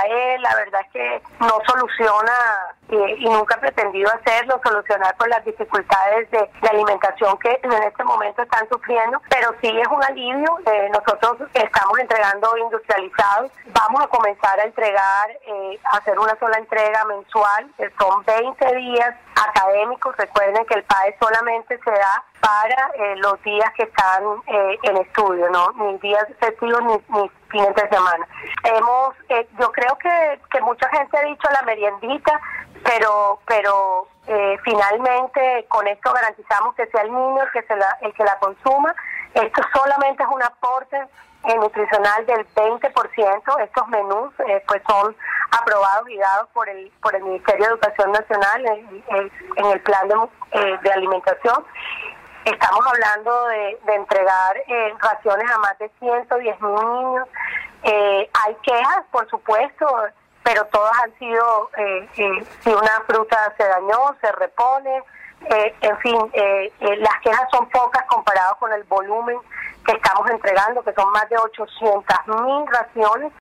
PAE la verdad es que no soluciona y nunca ha pretendido hacerlo, solucionar por las dificultades de alimentación que en este momento están sufriendo, pero sí es un alivio. Nosotros estamos entregando industrializados, vamos a comenzar a entregar, hacer una sola entrega mensual, son 20 días académicos. Recuerden que el PAE solamente se da para los días que están en estudio, ¿no? Ni días festivos ni fines de semana. Yo creo que mucha gente ha dicho la meriendita, pero finalmente con esto garantizamos que sea el niño el que la consuma. Esto solamente es un aporte nutricional del 20%. Estos menús pues son aprobados y dados por el Ministerio de Educación Nacional en el plan de alimentación. Estamos hablando de entregar raciones a más de 110,000 niños. Hay quejas, por supuesto, pero todas han sido, si una fruta se dañó, se repone, en fin, las quejas son pocas comparadas con el volumen que estamos entregando, que son más de 800,000 raciones.